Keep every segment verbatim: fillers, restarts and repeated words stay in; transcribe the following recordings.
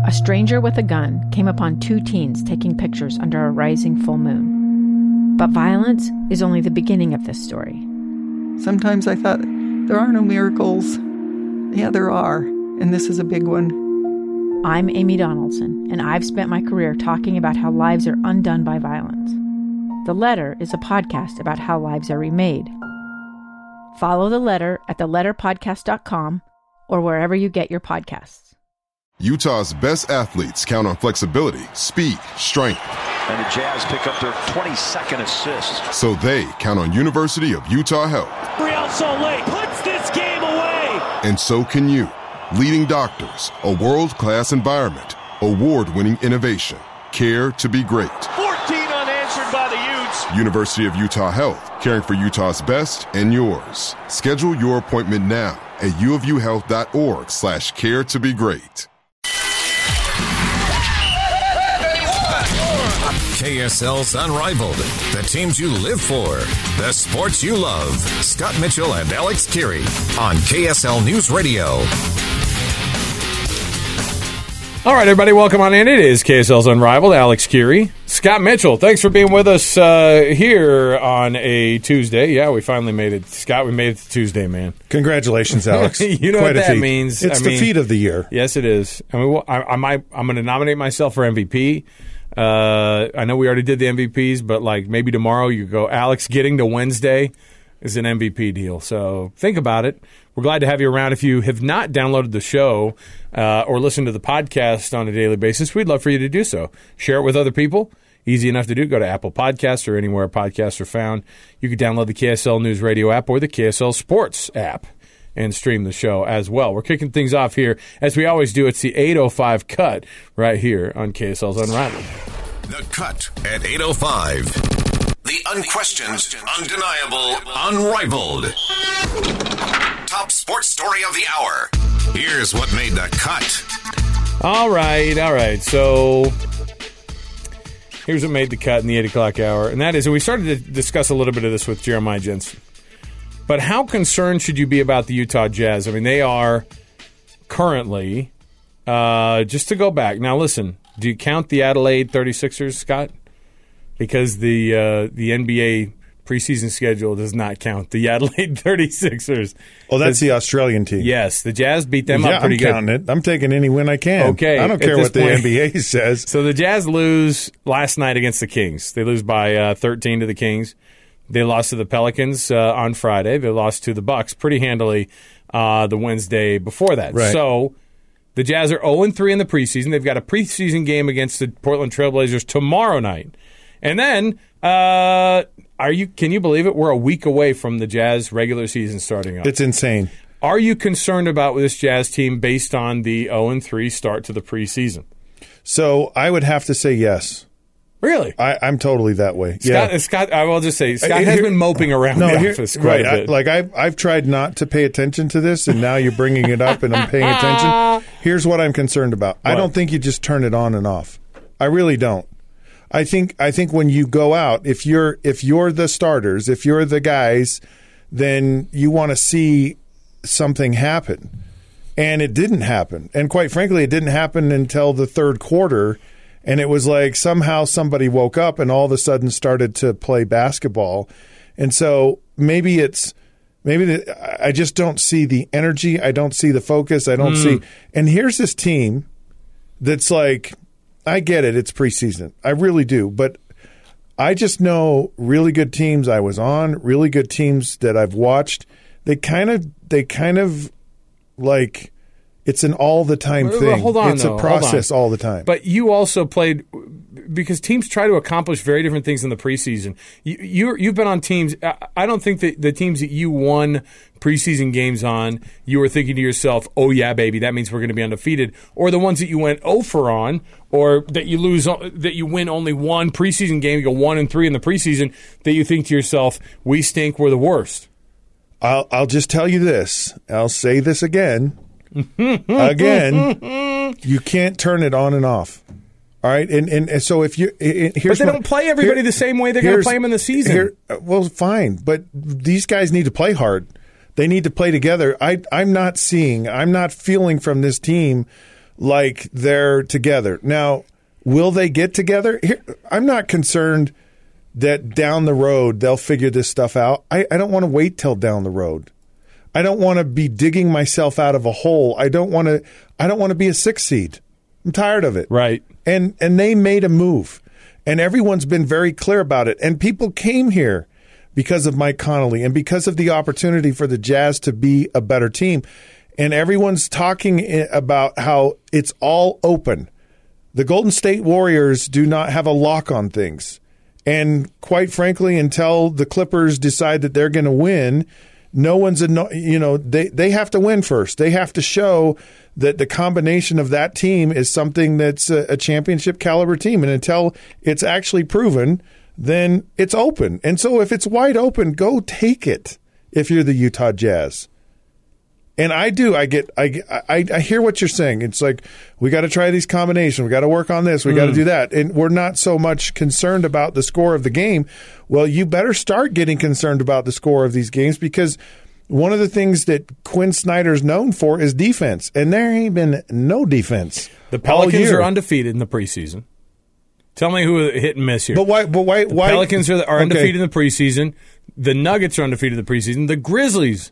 a stranger with a gun came upon two teens taking pictures under a rising full moon. But violence is only the beginning of this story. Sometimes I thought, there are no miracles. Yeah, there are, and this is a big one. I'm Amy Donaldson, and I've spent my career talking about how lives are undone by violence. The Letter is a podcast about how lives are remade. Follow The Letter at the letter podcast dot com or wherever you get your podcasts. Utah's best athletes count on flexibility, speed, strength. And the Jazz pick up their twenty-second assist. So they count on University of Utah Health. Real Salt Lake puts this game away. And so can you. Leading doctors, a world-class environment, award-winning innovation, care to be great. fourteen unanswered by the Utes. University of Utah Health, caring for Utah's best and yours. Schedule your appointment now at uofuhealth.org slash care to be great. K S L's Unrivaled, the teams you live for, the sports you love. Scott Mitchell and Alex Kirry on K S L News Radio. All right, everybody, welcome on in. It is K S L's Unrivaled. Alex Kirry, Scott Mitchell. Thanks for being with us uh, here on a Tuesday. Yeah, we finally made it. Scott, we made it to Tuesday, man. Congratulations, Alex. You know Quite what that feat. means. It's I the mean, feat of the year. Yes, it is. I mean, I, I might, I'm going to nominate myself for M V P. Uh, I know we already did the M V Ps, but like maybe tomorrow you go, Alex, getting to Wednesday is an M V P deal. So think about it. We're glad to have you around. If you have not downloaded the show uh, or listened to the podcast on a daily basis, we'd love for you to do so. Share it with other people. Easy enough to do. Go to Apple Podcasts or anywhere podcasts are found. You can download the K S L News Radio app or the K S L Sports app and stream the show as well. We're kicking things off here, as we always do. It's the eight oh five Cut right here on K S L's Unrivaled. The Cut at eight oh five. The unquestioned, undeniable, unrivaled. Top sports story of the hour. Here's what made the cut. All right, all right. So here's what made the cut in the eight o'clock hour, and that is, and we started to discuss a little bit of this with Jeremiah Jensen. But how concerned should you be about the Utah Jazz? I mean, they are currently, uh, just to go back. Now, listen, do you count the Adelaide thirty-sixers, Scott? Because the uh, the N B A preseason schedule does not count the Adelaide thirty-sixers. Oh, that's the Australian team. Yes, the Jazz beat them yeah, up pretty I'm good. I'm counting it. I'm taking any win I can. Okay. I don't care what the point, N B A says. So the Jazz lose last night against the Kings. They lose by uh, thirteen to the Kings. They lost to the Pelicans uh, on Friday. They lost to the Bucks pretty handily uh, the Wednesday before that. Right. So the Jazz are oh and three in the preseason. They've got a preseason game against the Portland Trailblazers tomorrow night. And then, uh, are you? Can you believe it? We're a week away from the Jazz regular season starting up. It's insane. Are you concerned about this Jazz team based on the oh and three start to the preseason? So I would have to say yes. Really? I, I'm totally that way. Scott, yeah. Scott, I will just say, Scott Uh, has here- been moping around no, the here- office quite right. a bit. I, like I've I've tried not to pay attention to this, and now you're bringing it up, and I'm paying attention. Here's what I'm concerned about. What? I don't think you just turn it on and off. I really don't. I think I think when you go out, if you're if you're the starters, if you're the guys, then you want to see something happen. And it didn't happen. And quite frankly, it didn't happen until the third quarter. And it was like somehow somebody woke up and all of a sudden started to play basketball. And so maybe it's maybe the, I just don't see the energy. I don't see the focus. I don't mm. see. And here's this team that's like, I get it. It's preseason. I really do. But I just know really good teams I was on, really good teams that I've watched. They kind of, they kind of like, it's an all the time well, thing. Well, hold on, it's though. a process all the time. But you also played, because teams try to accomplish very different things in the preseason. You, you're, you've been on teams. I don't think that the teams that you won preseason games on, you were thinking to yourself, oh, yeah, baby, that means we're going to be undefeated. Or the ones that you went oh for on, or that you lose, that you win only one preseason game, you go one and three in the preseason, that you think to yourself, we stink, we're the worst. I'll, I'll just tell you this. I'll say this again. Again, you can't turn it on and off. All right, and and, and so if you, it, here's but they what, don't play everybody here, the same way they're going to play them in the season. Here, well, fine, but these guys need to play hard. They need to play together. I I'm not seeing, I'm not feeling from this team like they're together. Now, will they get together? Here, I'm not concerned that down the road they'll figure this stuff out. I, I don't want to wait till down the road. I don't want to be digging myself out of a hole. I don't want to. I don't want to be a six seed. I'm tired of it. Right. And and they made a move, and everyone's been very clear about it. And people came here because of Mike Connolly and because of the opportunity for the Jazz to be a better team. And everyone's talking about how it's all open. The Golden State Warriors do not have a lock on things. And quite frankly, until the Clippers decide that they're going to win, no one's, a, you know, they, they have to win first. They have to show that the combination of that team is something that's a, a championship caliber team. And until it's actually proven, then it's open. And so if it's wide open, go take it if you're the Utah Jazz. And I do. I get. I, I. I hear what you're saying. It's like we got to try these combinations. We got to work on this. We mm. got to do that. And we're not so much concerned about the score of the game. Well, you better start getting concerned about the score of these games, because one of the things that Quinn Snyder's known for is defense, and there ain't been no defense. The Pelicans are undefeated in the preseason. Tell me who hit and miss here. But why? But why? The why? Pelicans are, are okay. undefeated in the preseason. The Nuggets are undefeated in the preseason. The Grizzlies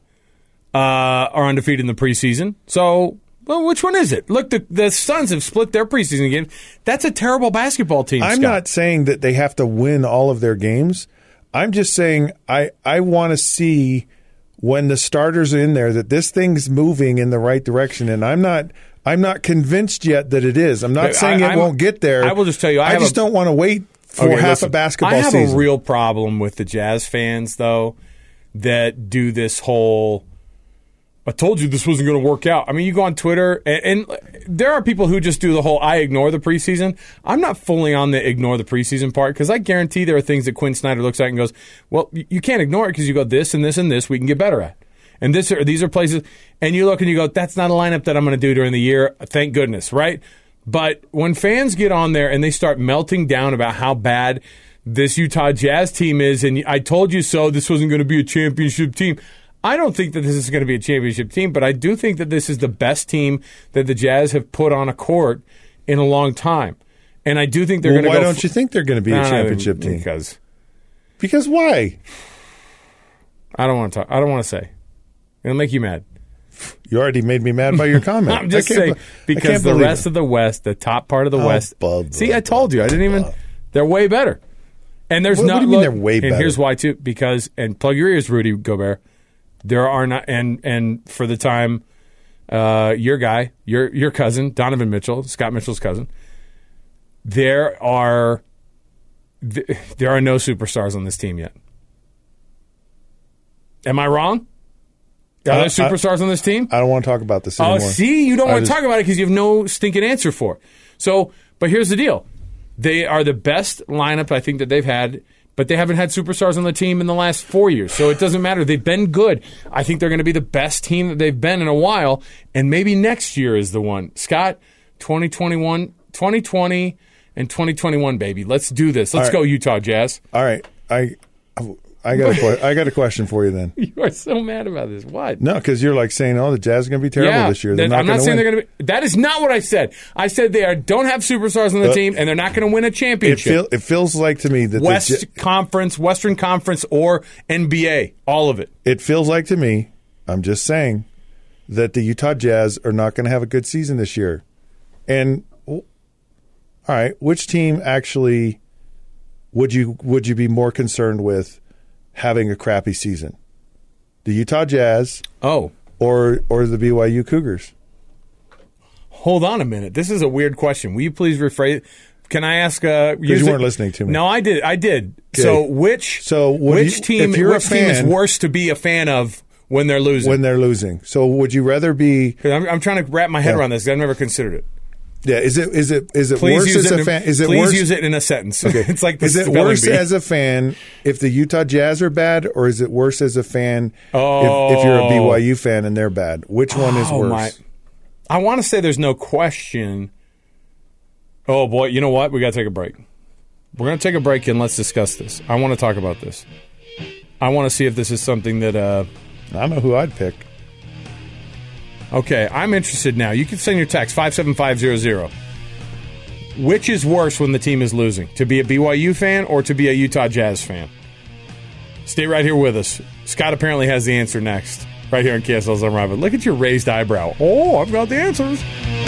Uh, are undefeated in the preseason. So, well, which one is it? Look, the, the Suns have split their preseason games. That's a terrible basketball team, I'm Scott. not saying that they have to win all of their games. I'm just saying I, I want to see when the starters are in there that this thing's moving in the right direction. And I'm not I'm not convinced yet that it is. I'm not saying I, it won't get there. I will just tell you. I, I just a, don't want to wait for okay, half listen, a basketball I have season. a real problem with the Jazz fans, though, that do this whole I told you this wasn't going to work out. I mean, you go on Twitter, and, and there are people who just do the whole I ignore the preseason. I'm not fully on the ignore the preseason part, because I guarantee there are things that Quinn Snyder looks at and goes, well, you can't ignore it because you go this and this and this we can get better at. And this are, these are places, and you look and you go, that's not a lineup that I'm going to do during the year. Thank goodness, right? But when fans get on there and they start melting down about how bad this Utah Jazz team is, and I told you so, this wasn't going to be a championship team. I don't think that this is going to be a championship team, but I do think that this is the best team that the Jazz have put on a court in a long time. And I do think they're well, going to go... Why don't f- you think they're going to be a no, championship no, team? Because... Because why? I don't want to talk. I don't want to say. It'll make you mad. You already made me mad by your comment. I'm just saying, because the rest it. of the West, the top part of the oh, West... Blah, blah, see, I told blah, you. I didn't even... Blah. They're way better. And there's what, not... What do you mean look, they're way better? And here's why, too. Because... And plug your ears, Rudy Gobert. There are not, and and for the time, uh, your guy, your your cousin, Donovan Mitchell, Scott Mitchell's cousin. There are, th- there are no superstars on this team yet. Am I wrong? Are uh, there superstars I, on this team? I don't want to talk about this anymore. Oh, see, you don't I want just, to talk about it because you have no stinking answer for it. So, but here's the deal: they are the best lineup I think that they've had. But they haven't had superstars on the team in the last four years, so it doesn't matter. They've been good. I think they're going to be the best team that they've been in a while, and maybe next year is the one. Scott, twenty twenty-one, twenty twenty and twenty twenty-one, baby. Let's do this. Let's right. go, Utah Jazz. All right. I I got a que- I got a question for you then. You are so mad about this. What? No, because you're like saying, "Oh, the Jazz are going to be terrible yeah, this year." They're not I'm not saying win. they're going to be. That is not what I said. I said they are don't have superstars on the uh, team, and they're not going to win a championship. It, feel, it feels like to me that West the, Conference, Western Conference, or N B A, all of it. It feels like to me. I'm just saying that the Utah Jazz are not going to have a good season this year. And all right, which team actually would you would you be more concerned with having a crappy season? The Utah Jazz, oh, or or the B Y U Cougars? Hold on a minute. This is a weird question. Will you please rephrase? Can I ask? Because uh, you weren't listening to me. No, I did. I did. Okay. So which? So which you, team? If you're which a fan, team is worse to be a fan of when they're losing? When they're losing. So would you rather be? Because I'm, I'm trying to wrap my head yeah. around this. Because I've never considered it. Yeah, is it is it is it please worse as a fan? Is it please worse? use it in a sentence. Okay. It's like the is it worse bee. as a fan if the Utah Jazz are bad, or is it worse as a fan oh. if, if you're a B Y U fan and they're bad? Which one is oh, worse? My. I want to say there's no question. Oh boy, you know what? We got to take a break. We're going to take a break and let's discuss this. I want to talk about this. I want to see if this is something that uh, I know who I'd pick. Okay, I'm interested now. You can send your text five seven five zero zero. Which is worse when the team is losing? To be a B Y U fan or to be a Utah Jazz fan? Stay right here with us. Scott apparently has the answer next. Right here on K S L's Unrivaled. Look at your raised eyebrow. Oh, I've got the answers.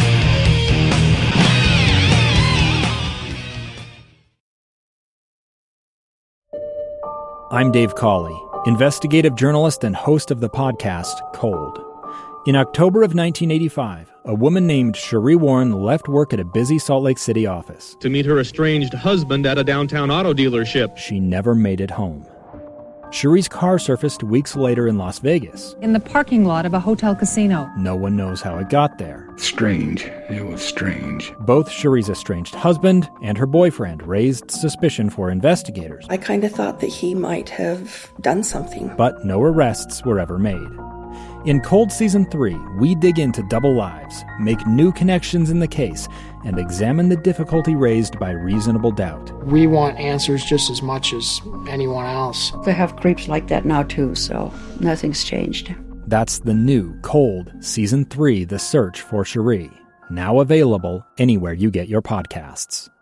I'm Dave Cawley, investigative journalist and host of the podcast Cold. In October of nineteen eighty-five, a woman named Cherie Warren left work at a busy Salt Lake City office to meet her estranged husband at a downtown auto dealership. She never made it home. Cherie's car surfaced weeks later in Las Vegas. In the parking lot of a hotel casino. No one knows how it got there. Strange. It was strange. Both Cherie's estranged husband and her boyfriend raised suspicion for investigators. I kind of thought that he might have done something. But no arrests were ever made. In Cold Season three, we dig into double lives, make new connections in the case, and examine the difficulty raised by reasonable doubt. We want answers just as much as anyone else. They have creeps like that now too, so nothing's changed. That's the new Cold Season three, The Search for Cherie, now available anywhere you get your podcasts.